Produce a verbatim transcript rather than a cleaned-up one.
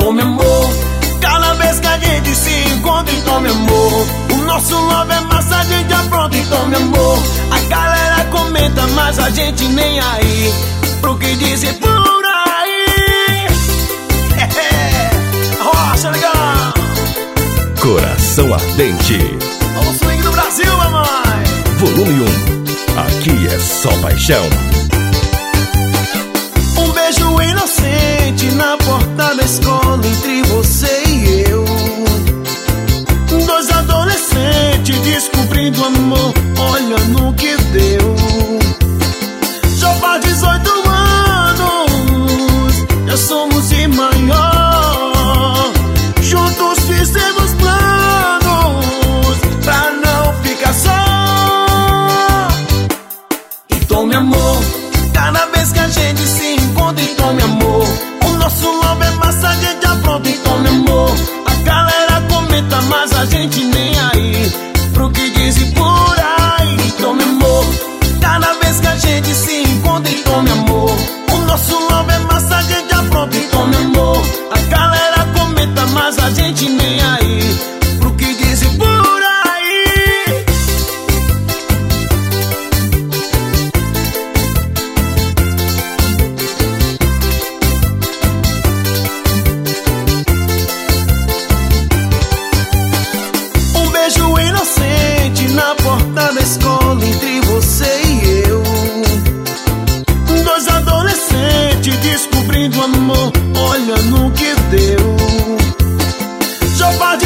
tome amor. Cada vez que a gente se encontra e tome amor. O nosso love é massa, a gente apronta e tome amor. A galera comenta, mas a gente nem aí pro que dizem por aí. É, é. Rocha legal. Coração Ardente. O swing do Brasil, mamãe. Volume um. Aqui é só paixão. Um beijo inocente na porta da escola entre você e eu. Dois adolescentes descobrindo amor, olha no que deu. Já faz dezoito anos, já somos em maior. Juntos fizemos planos pra não ficar só. E tome amor, cada vez que a gente se encontra e tome amor. O nosso love é massa, a gente apronta e tome amor. A galera comenta, mas a gente nem aí pro que dizem por aí. E tome amor, cada vez que a gente se encontra e tome amor. O nosso love é massa, a gente apronta e tome amor. A galera comenta, mas a gente nem aí pro que dizem por aí. Um beijo inocente na porta da escola entre você e eu. Dois adolescentes descobrindo amor, olha no que deu. Já faz